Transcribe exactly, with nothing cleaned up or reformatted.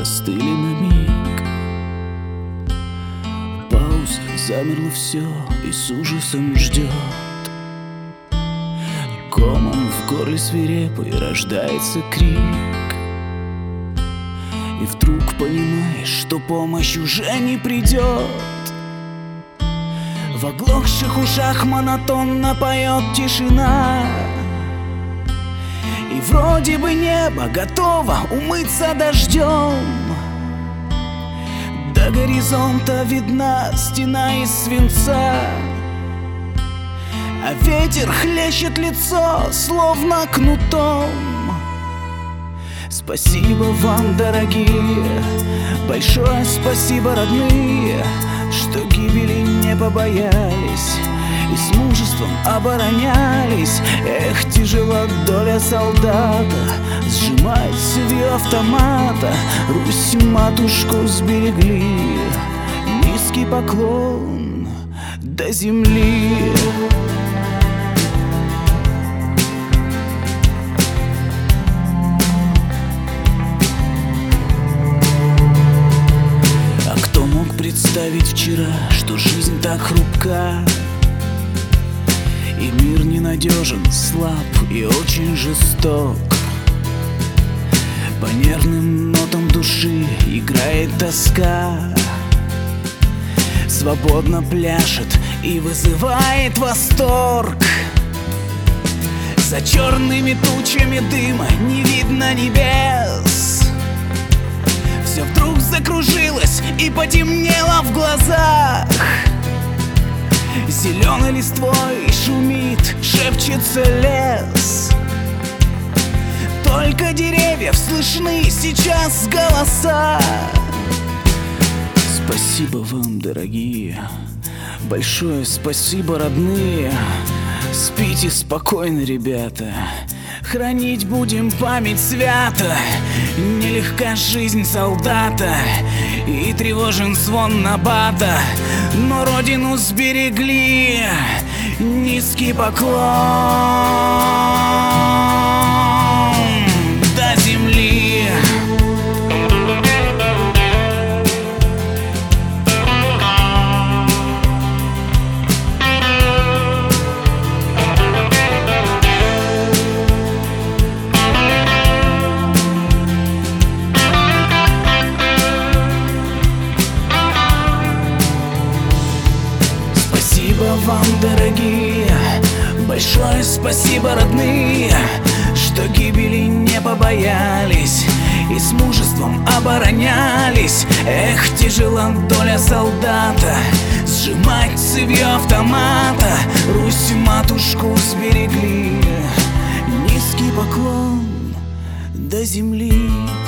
застыли на миг. Пауза, замерло все и с ужасом ждет. Комом в горле свирепый рождается крик. И вдруг понимаешь, что помощь уже не придет. В оглохших ушах монотонно поет тишина. И вроде бы небо готово умыться дождем. До горизонта видна стена из свинца, а ветер хлещет лицо, словно кнутом. Спасибо вам, дорогие, большое спасибо, родные, что гибели не побоялись и с мужеством оборонялись. Эх, тяжела доля солдата, сжимать цевьё автомата. Русь матушку сберегли, низкий поклон до земли. А кто мог представить вчера, что жизнь так хрупка, и мир ненадежен, слаб и очень жесток. По нервным нотам души играет тоска, свободно пляшет и вызывает восторг. За черными тучами дыма не видно небес. Все вдруг закружилось и потемнело в глазах. Зеленой листвой шумит, шепчется лес. Только деревьев слышны сейчас голоса. Спасибо вам, дорогие, большое спасибо, родные. Спите спокойно, ребята, хранить будем память свято. Нелегка жизнь солдата и тревожен звон набата, но родину сберегли, низкий поклон до земли. Спасибо вам, дорогие, большое спасибо, родные, что гибели не побоялись и с мужеством оборонялись. Эх, тяжела доля солдата, сжимать цевьё автомата. Русь матушку сберегли, низкий поклон до земли.